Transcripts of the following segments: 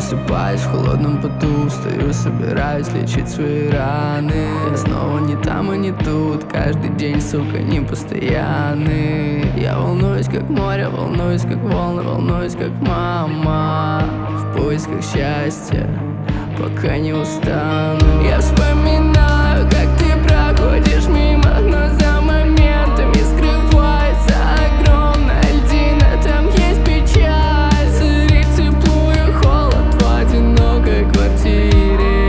Просыпаюсь в холодном поту, встаю, собираюсь лечить свои раны. Я снова не там и не тут, каждый день, сука, не постоянный. Я волнуюсь, как море, волнуюсь, как волны, волнуюсь, как мама. В поисках счастья, пока не устану. Я вспоминаю, как ты проходишь мимо, но за моментами скрывается огромная льдина. Там есть печаль, царит тепло и холод в одинокой квартире.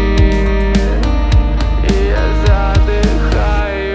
И я задыхаюсь.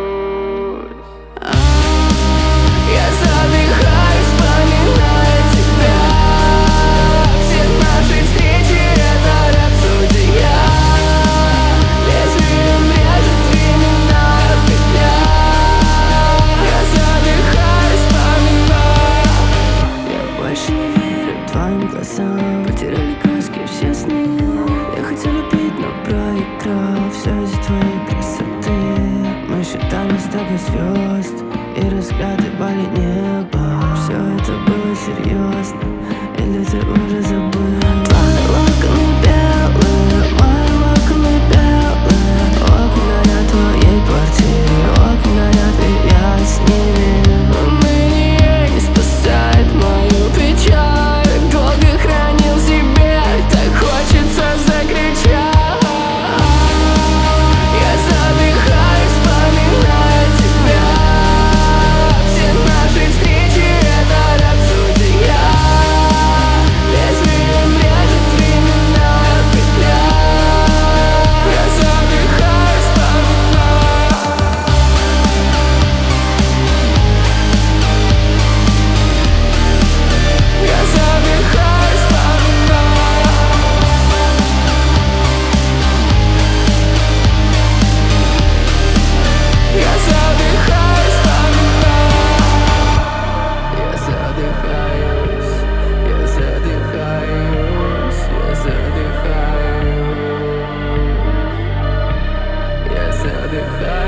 Я задыхаюсь, вспоминая тебя. Все наши встречи — это рапсодия. Лезвием режет временная петля. Я задыхаюсь, вспоминая. Я больше не верю твоим глазам. Потеряли краски все сны. Я хотел любить, но проиграл все из-за твоей красоты. Мы считали с тобой звезд и разгадывали небо. Все это было серьезно, или ты уже забыл? Твои локоны белые, мои локоны белые. Окна горят в твоей квартире, окна горят, и я с ними. Уныние не спасает мою печаль. Долго хранил в себе, так хочется закричать. Я задыхаюсь, вспоминая тебя. Все наши встречи — это рапсодия. Лезвием режет временная петля. Я задыхаюсь, вспоминая. Я задыхаюсь, вспоминая. Я задыхаюсь, вспоминая. Я задыхаюсь, я задыхаюсь, я задыхаюсь, я задыхаюсь.